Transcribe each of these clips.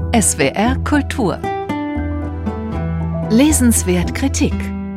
SWR Kultur. Lesenswert Kritik.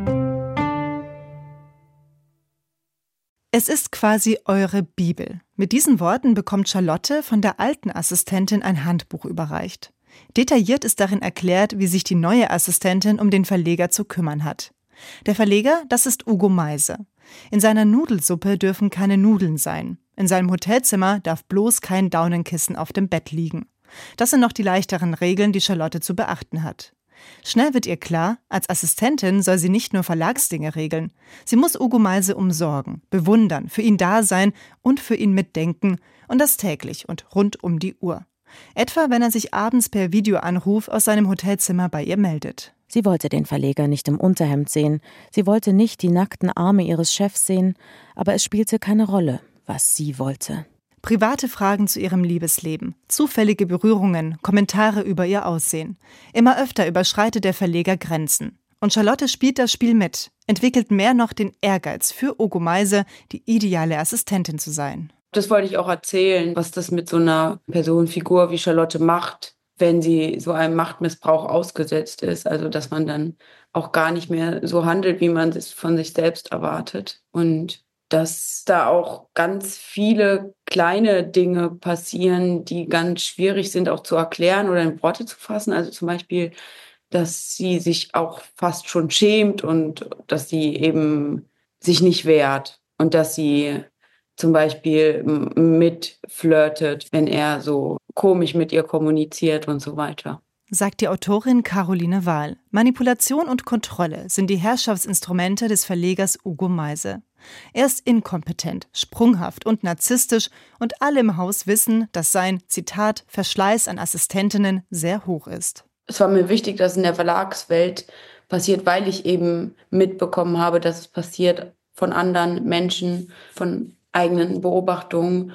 Es ist quasi eure Bibel. Mit diesen Worten bekommt Charlotte von der alten Assistentin ein Handbuch überreicht. Detailliert ist darin erklärt, wie sich die neue Assistentin um den Verleger zu kümmern hat. Der Verleger, das ist Ugo Meise. In seiner Nudelsuppe dürfen keine Nudeln sein. In seinem Hotelzimmer darf bloß kein Daunenkissen auf dem Bett liegen. Das sind noch die leichteren Regeln, die Charlotte zu beachten hat. Schnell wird ihr klar, als Assistentin soll sie nicht nur Verlagsdinge regeln. Sie muss Ugo Meise umsorgen, bewundern, für ihn da sein und für ihn mitdenken. Und das täglich und rund um die Uhr. Etwa, wenn er sich abends per Videoanruf aus seinem Hotelzimmer bei ihr meldet. Sie wollte den Verleger nicht im Unterhemd sehen. Sie wollte nicht die nackten Arme ihres Chefs sehen. Aber es spielte keine Rolle, was sie wollte. Private Fragen zu ihrem Liebesleben, zufällige Berührungen, Kommentare über ihr Aussehen. Immer öfter überschreitet der Verleger Grenzen. Und Charlotte spielt das Spiel mit, entwickelt mehr noch den Ehrgeiz, für Ugo Meise die ideale Assistentin zu sein. Das wollte ich auch erzählen, was das mit so einer Personenfigur wie Charlotte macht, wenn sie so einem Machtmissbrauch ausgesetzt ist. Also dass man dann auch gar nicht mehr so handelt, wie man es von sich selbst erwartet. Und dass da auch ganz viele kleine Dinge passieren, die ganz schwierig sind auch zu erklären oder in Worte zu fassen. Also zum Beispiel, dass sie sich auch fast schon schämt und dass sie eben sich nicht wehrt und dass sie zum Beispiel mitflirtet, wenn er so komisch mit ihr kommuniziert und so weiter. Sagt die Autorin Caroline Wahl. Manipulation und Kontrolle sind die Herrschaftsinstrumente des Verlegers Ugo Meise. Er ist inkompetent, sprunghaft und narzisstisch und alle im Haus wissen, dass sein, Zitat, Verschleiß an Assistentinnen sehr hoch ist. Es war mir wichtig, dass es in der Verlagswelt passiert, weil ich eben mitbekommen habe, dass es passiert von anderen Menschen, von eigenen Beobachtungen.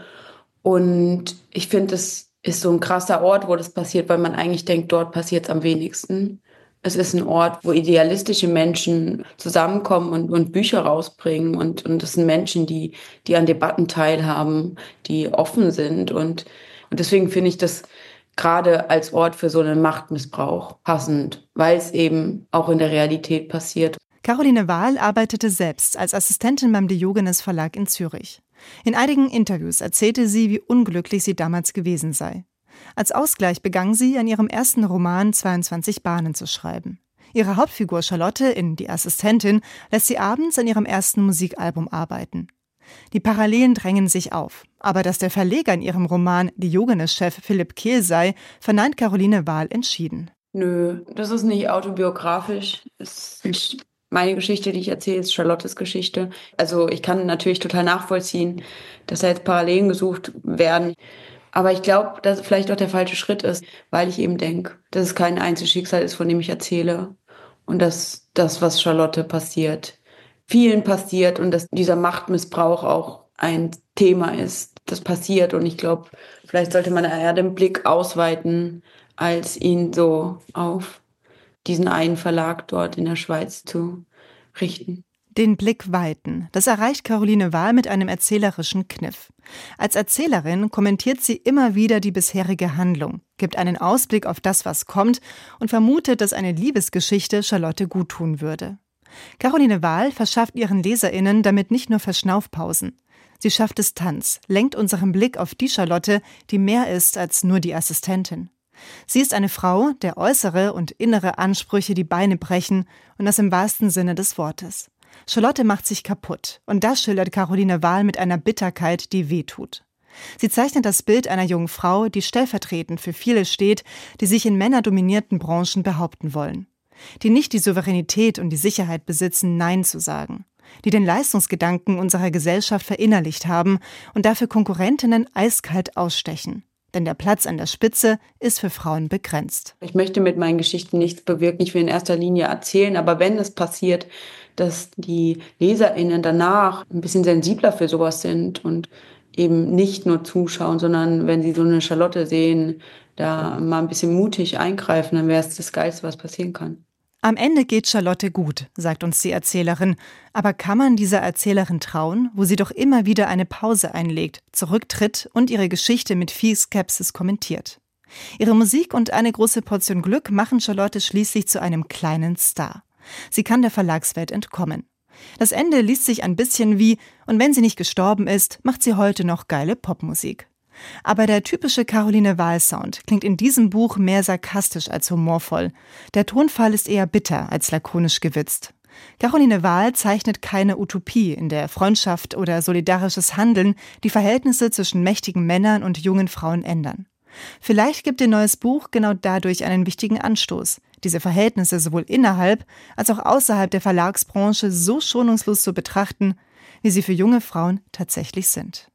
Und ich finde, es ist so ein krasser Ort, wo das passiert, weil man eigentlich denkt, dort passiert es am wenigsten. Es ist ein Ort, wo idealistische Menschen zusammenkommen und Bücher rausbringen. Und das sind Menschen, die an Debatten teilhaben, die offen sind. Und deswegen finde ich das gerade als Ort für so einen Machtmissbrauch passend, weil es eben auch in der Realität passiert. Caroline Wahl arbeitete selbst als Assistentin beim Diogenes Verlag in Zürich. In einigen Interviews erzählte sie, wie unglücklich sie damals gewesen sei. Als Ausgleich begann sie, an ihrem ersten Roman 22 Bahnen zu schreiben. Ihre Hauptfigur Charlotte in Die Assistentin lässt sie abends an ihrem ersten Musikalbum arbeiten. Die Parallelen drängen sich auf. Aber dass der Verleger in ihrem Roman Diogenes-Chef Philipp Kehl sei, verneint Caroline Wahl entschieden. Nö, das ist nicht autobiografisch. Es ist nicht meine Geschichte, die ich erzähle, ist Charlottes Geschichte. Also ich kann natürlich total nachvollziehen, dass da jetzt Parallelen gesucht werden. Aber ich glaube, dass es vielleicht auch der falsche Schritt ist, weil ich eben denke, dass es kein Einzelschicksal ist, von dem ich erzähle. Und dass das, was Charlotte passiert, vielen passiert und dass dieser Machtmissbrauch auch ein Thema ist, das passiert. Und ich glaube, vielleicht sollte man eher den Blick ausweiten, als ihn so auf diesen einen Verlag dort in der Schweiz zu richten. Den Blick weiten, das erreicht Caroline Wahl mit einem erzählerischen Kniff. Als Erzählerin kommentiert sie immer wieder die bisherige Handlung, gibt einen Ausblick auf das, was kommt und vermutet, dass eine Liebesgeschichte Charlotte guttun würde. Caroline Wahl verschafft ihren LeserInnen damit nicht nur Verschnaufpausen. Sie schafft Distanz, lenkt unseren Blick auf die Charlotte, die mehr ist als nur die Assistentin. Sie ist eine Frau, der äußere und innere Ansprüche die Beine brechen und das im wahrsten Sinne des Wortes. Charlotte macht sich kaputt und das schildert Caroline Wahl mit einer Bitterkeit, die wehtut. Sie zeichnet das Bild einer jungen Frau, die stellvertretend für viele steht, die sich in männerdominierten Branchen behaupten wollen. Die nicht die Souveränität und die Sicherheit besitzen, Nein zu sagen. Die den Leistungsgedanken unserer Gesellschaft verinnerlicht haben und dafür Konkurrentinnen eiskalt ausstechen. Denn der Platz an der Spitze ist für Frauen begrenzt. Ich möchte mit meinen Geschichten nichts bewirken, ich will in erster Linie erzählen, aber wenn es passiert, dass die LeserInnen danach ein bisschen sensibler für sowas sind und eben nicht nur zuschauen, sondern wenn sie so eine Charlotte sehen, da mal ein bisschen mutig eingreifen, dann wäre es das Geilste, was passieren kann. Am Ende geht Charlotte gut, sagt uns die Erzählerin. Aber kann man dieser Erzählerin trauen, wo sie doch immer wieder eine Pause einlegt, zurücktritt und ihre Geschichte mit viel Skepsis kommentiert? Ihre Musik und eine große Portion Glück machen Charlotte schließlich zu einem kleinen Star. Sie kann der Verlagswelt entkommen. Das Ende liest sich ein bisschen wie: Und wenn sie nicht gestorben ist, macht sie heute noch geile Popmusik. Aber der typische Caroline Wahl-Sound klingt in diesem Buch mehr sarkastisch als humorvoll. Der Tonfall ist eher bitter als lakonisch gewitzt. Caroline Wahl zeichnet keine Utopie, in der Freundschaft oder solidarisches Handeln die Verhältnisse zwischen mächtigen Männern und jungen Frauen ändern. Vielleicht gibt ihr neues Buch genau dadurch einen wichtigen Anstoß, diese Verhältnisse sowohl innerhalb als auch außerhalb der Verlagsbranche so schonungslos zu betrachten, wie sie für junge Frauen tatsächlich sind.